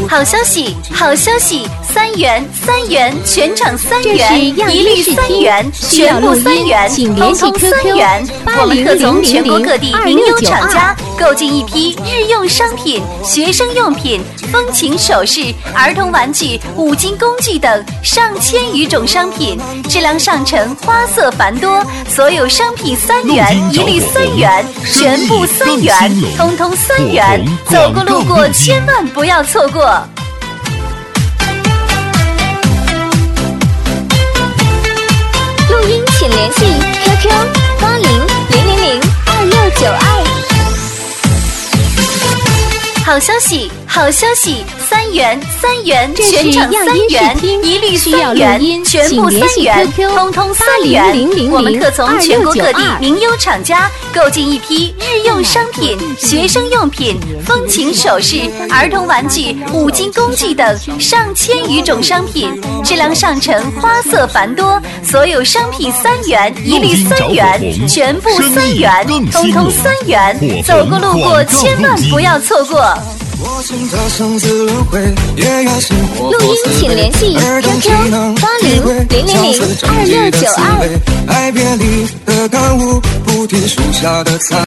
好消息，好消息！3元，3元，全场3元，一律3元，全部3元，通通3元。我们特从全国各地名优厂家购进一批日用商品、学生用品、风琴首饰、儿童玩具、五金工具等上千余种商品，质量上乘，花色繁多。所有商品3元，一律3元，全部3元，通通3元。走过路过，千万不要错过。 录音请联系 QQ 8000026922。 好消息，好消息！3元，3元，全场3元，一律3元，全部3元，通通3元。我们特从全国各地名优厂家购进一批日用商品、学生用品、风琴首饰、儿童玩具、五金工具等上千余种商品，质量上乘，花色繁多。所有商品3元，一律3元，全部3元，通通3元。走过路过，千万不要错过。 录音请联系 QQ 8000026922。